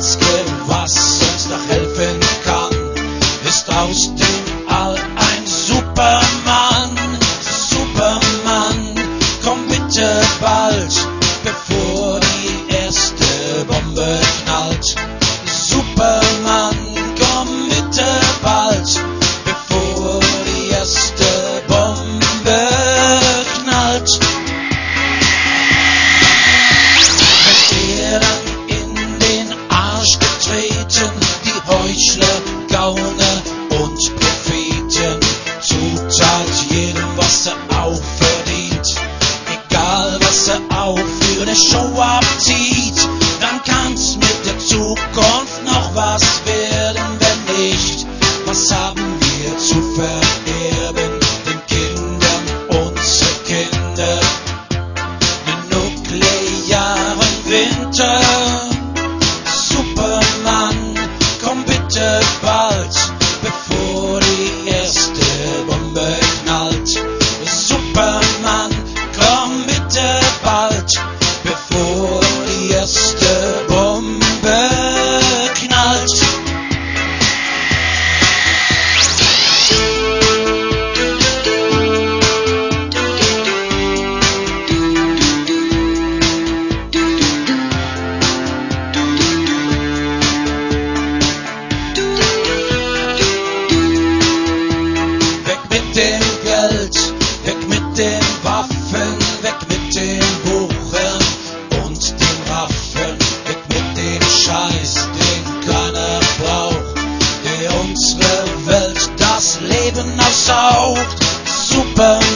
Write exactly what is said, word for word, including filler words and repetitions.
Einzige, was uns noch helfen kann, ist aus dem All ein Superman. Superman, komm bitte bald, bevor die erste Bombe knallt. Superman, komm bitte bald, bevor die erste Bombe knallt. Wird er dann in den Arsch getreten, die Heuchler, Gauner und Propheten, zuteilt jedem, was er aufferdient, egal was er auch für eine Show abzieht, dann kann's mit der Zukunft noch was werden, wenn nicht, was haben wir zu vererben, den Kindern unsere Kinder, den nuklearen Winter. Superman, komm bitte bald, bevor die erste Bombe knallt. Superman, komm bitte bald, bevor die erste Bombe knallt. Weg mit dem Geld, weg mit den Waffen, weg mit den Buchern und den Raffen, weg mit dem Scheiß, den keiner braucht, der unsere Welt das Leben aussaugt. Superman.